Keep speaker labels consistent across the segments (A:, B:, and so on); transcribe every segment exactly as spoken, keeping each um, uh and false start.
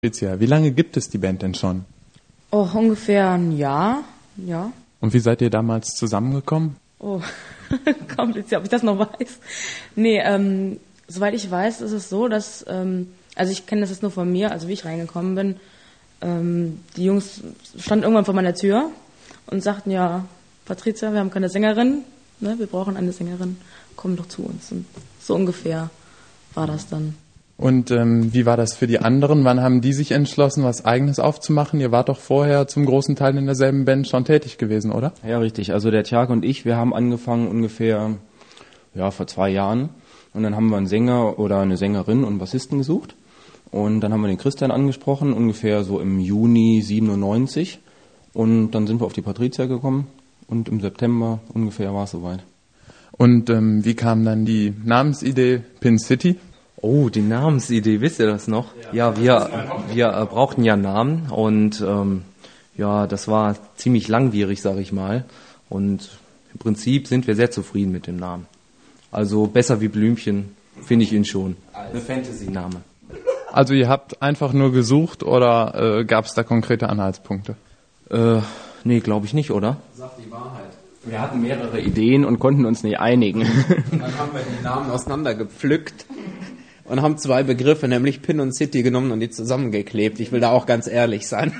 A: Patricia, wie lange gibt es die Band denn schon?
B: Oh, ungefähr ein Jahr, ja.
A: Und wie seid ihr damals zusammengekommen?
B: Oh, kompliziert, ob ich das noch weiß. Nee, ähm, soweit ich weiß, ist es so, dass, ähm, also ich kenne das jetzt nur von mir, also wie ich reingekommen bin, ähm, die Jungs standen irgendwann vor meiner Tür und sagten, ja, Patricia, wir haben keine Sängerin, ne, wir brauchen eine Sängerin, komm doch zu uns. Und so ungefähr war das dann.
A: Und ähm, wie war das für die anderen? Wann haben die sich entschlossen, was Eigenes aufzumachen? Ihr wart doch vorher zum großen Teil in derselben Band schon tätig gewesen, oder?
C: Ja, richtig. Also der Tjag und ich, wir haben angefangen ungefähr ja vor zwei Jahren. Und dann haben wir einen Sänger oder eine Sängerin und einen Bassisten gesucht. Und dann haben wir den Christian angesprochen, ungefähr so im Juni siebenundneunzig. Und dann sind wir auf die Patricia gekommen. Und im September ungefähr war es soweit.
A: Und ähm, wie kam dann die Namensidee Pin City?
D: Oh, die Namensidee, wisst ihr das noch? Ja, wir, wir äh, brauchten ja einen Namen und ähm, ja, das war ziemlich langwierig, sag ich mal. Und im Prinzip sind wir sehr zufrieden mit dem Namen. Also besser wie Blümchen, finde ich ihn schon. Eine Fantasy-Name.
A: Also ihr habt einfach nur gesucht oder äh, gab es da konkrete Anhaltspunkte?
D: Äh, nee, glaube ich nicht, oder?
C: Sag die Wahrheit. Wir hatten mehrere Ideen und konnten uns nicht einigen.
E: Dann haben wir die Namen auseinandergepflückt und haben zwei Begriffe, nämlich Pin und City, genommen und die zusammengeklebt. Ich will da auch ganz ehrlich sein.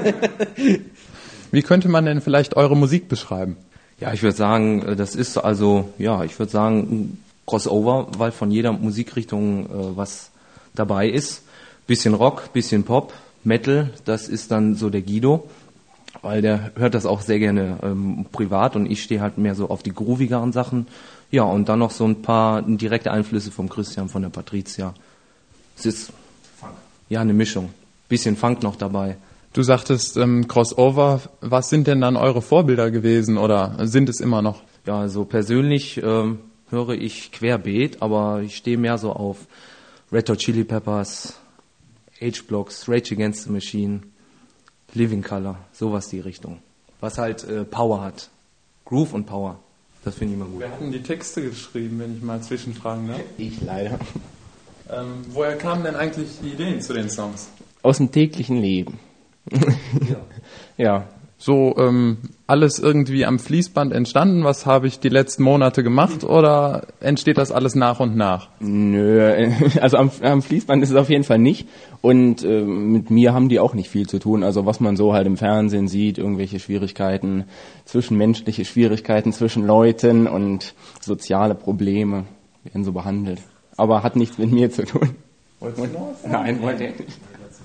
A: Wie könnte man denn vielleicht eure Musik beschreiben?
D: Ja, ich würde sagen, das ist also, ja, ich würde sagen, ein Crossover, weil von jeder Musikrichtung äh, was dabei ist. Bisschen Rock, bisschen Pop, Metal, das ist dann so der Guido, weil der hört das auch sehr gerne ähm, privat und ich stehe halt mehr so auf die groovigeren Sachen. Ja, und dann noch so ein paar direkte Einflüsse vom Christian, von der Patricia. Es ist Funk. Ja, eine Mischung. Bisschen Funk noch dabei.
A: Du sagtest ähm, Crossover. Was sind denn dann eure Vorbilder gewesen oder sind es immer noch?
D: Ja, also persönlich ähm, höre ich querbeet, aber ich stehe mehr so auf Red Hot Chili Peppers, H-Blocks, Rage Against the Machine, Living Colour, sowas die Richtung. Was halt äh, Power hat. Groove und Power. Das finde ich immer gut.
A: Wir hatten die Texte geschrieben, wenn ich mal zwischenfragen darf.
E: Ich leider.
A: Ähm, woher kamen denn eigentlich die Ideen zu den Songs?
C: Aus dem täglichen Leben.
D: Ja.
C: Ja.
A: So ähm, alles irgendwie am Fließband entstanden? Was habe ich die letzten Monate gemacht oder entsteht das alles nach und nach?
C: Nö, also am, am Fließband ist es auf jeden Fall nicht. Und äh, mit mir haben die auch nicht viel zu tun. Also was man so halt im Fernsehen sieht, irgendwelche Schwierigkeiten, zwischenmenschliche Schwierigkeiten zwischen Leuten und soziale Probleme werden so behandelt. Aber hat nichts mit mir zu tun.
A: Wolltest du noch was sagen?
C: Nein, wollte ich nicht.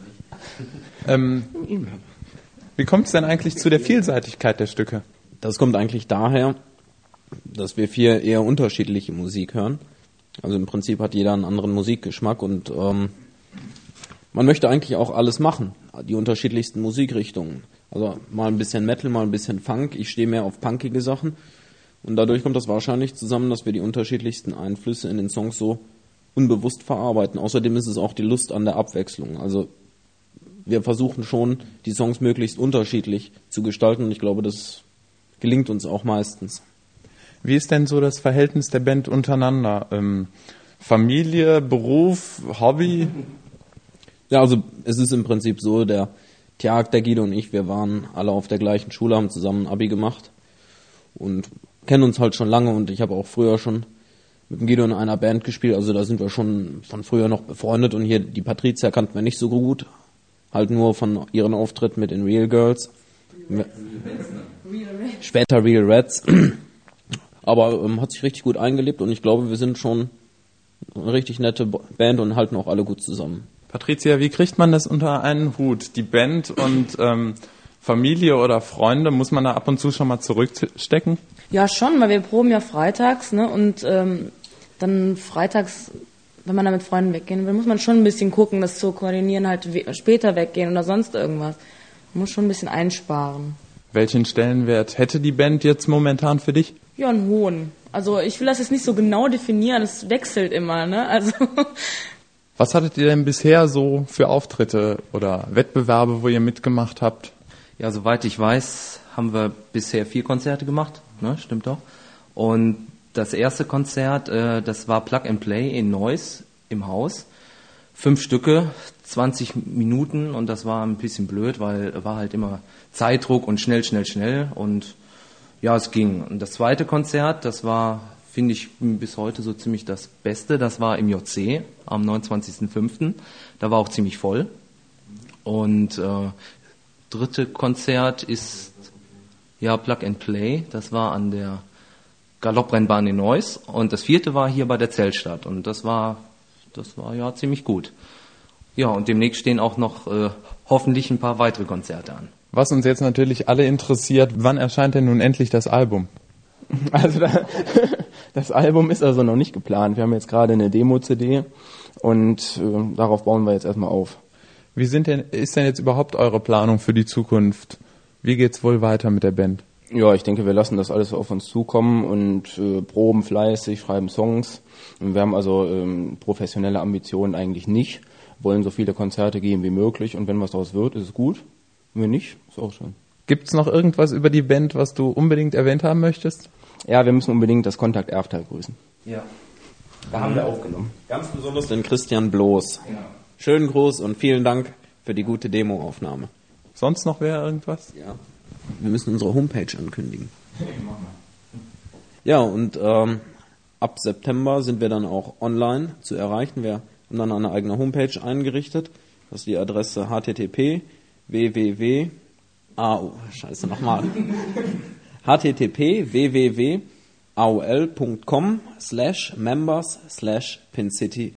A: Ähm, wie kommt es denn eigentlich zu der Vielseitigkeit der Stücke?
E: Das kommt eigentlich daher, dass wir vier eher unterschiedliche Musik hören. Also im Prinzip hat jeder einen anderen Musikgeschmack und ähm, man möchte eigentlich auch alles machen, die unterschiedlichsten Musikrichtungen. Also mal ein bisschen Metal, mal ein bisschen Funk. Ich stehe mehr auf punkige Sachen und dadurch kommt das wahrscheinlich zusammen, dass wir die unterschiedlichsten Einflüsse in den Songs so unbewusst verarbeiten. Außerdem ist es auch die Lust an der Abwechslung. Also wir versuchen schon, die Songs möglichst unterschiedlich zu gestalten und ich glaube, das gelingt uns auch meistens.
A: Wie ist denn so das Verhältnis der Band untereinander? Ähm, Familie, Beruf, Hobby?
E: Ja, also es ist im Prinzip so, der Tjag, der Guido und ich, wir waren alle auf der gleichen Schule, haben zusammen ein Abi gemacht und kennen uns halt schon lange und ich habe auch früher schon mit dem Guido in einer Band gespielt, also da sind wir schon von früher noch befreundet und hier die Patricia kannten wir nicht so gut. Halt nur von ihren Auftritten mit den Real Girls. Real Reds, später Real Reds. Aber ähm, hat sich richtig gut eingelebt und ich glaube, wir sind schon eine richtig nette Band und halten auch alle gut zusammen.
A: Patricia, wie kriegt man das unter einen Hut? Die Band und ähm, Familie oder Freunde, muss man da ab und zu schon mal zurückstecken?
B: Ja, schon, weil wir proben ja freitags, ne, und ähm, dann freitags, wenn man da mit Freunden weggehen will, muss man schon ein bisschen gucken, das zu koordinieren, halt we- später weggehen oder sonst irgendwas. Man muss schon ein bisschen einsparen.
A: Welchen Stellenwert hätte die Band jetzt momentan für dich?
B: Ja, einen hohen. Also ich will das jetzt nicht so genau definieren, es wechselt immer, ne, also...
A: Was hattet ihr denn bisher so für Auftritte oder Wettbewerbe, wo ihr mitgemacht habt?
D: Ja, soweit ich weiß, haben wir bisher vier Konzerte gemacht, ne, stimmt doch. Und das erste Konzert, äh, das war Plug and Play in Neuss im Haus. Fünf Stücke, zwanzig Minuten und das war ein bisschen blöd, weil war halt immer Zeitdruck und schnell, schnell, schnell und ja, es ging. Und das zweite Konzert, das war, finde ich, bis heute so ziemlich das Beste, das war im J C am neunundzwanzigsten fünften Da war auch ziemlich voll. Und äh, dritte Konzert ist ja Plug and Play, das war an der Galopprennbahn in Neuss und das vierte war hier bei der Zeltstadt und das war, das war ja ziemlich gut. Ja, und demnächst stehen auch noch äh, hoffentlich ein paar weitere Konzerte an.
A: Was uns jetzt natürlich alle interessiert, wann erscheint denn nun endlich das Album?
C: Also da, das Album ist also noch nicht geplant. Wir haben jetzt gerade eine Demo-C D und äh, darauf bauen wir jetzt erstmal auf.
A: Wie sind denn, ist denn jetzt überhaupt eure Planung für die Zukunft? Wie geht's wohl weiter mit der Band?
C: Ja, ich denke, wir lassen das alles auf uns zukommen und äh, proben fleißig, schreiben Songs. Und wir haben also ähm, professionelle Ambitionen eigentlich nicht. Wollen so viele Konzerte geben wie möglich und wenn was daraus wird, ist es gut. Wenn nicht, ist auch schön.
A: Gibt's noch irgendwas über die Band, was du unbedingt erwähnt haben möchtest?
C: Ja, wir müssen unbedingt das Kontakt Erftal grüßen.
D: Ja.
C: Da haben wir aufgenommen.
E: Ganz besonders den Christian Bloß.
C: Ja.
E: Schönen Gruß und vielen Dank für die gute Demoaufnahme.
A: Sonst noch wer irgendwas?
E: Ja. Wir müssen unsere Homepage ankündigen. Ja, und ähm, ab September sind wir dann auch online zu erreichen. Wir haben dann eine eigene Homepage eingerichtet. Das ist die Adresse h t t p w w w a o Scheiße nochmal h t t p w w w a o l punkt com slash members slash pincity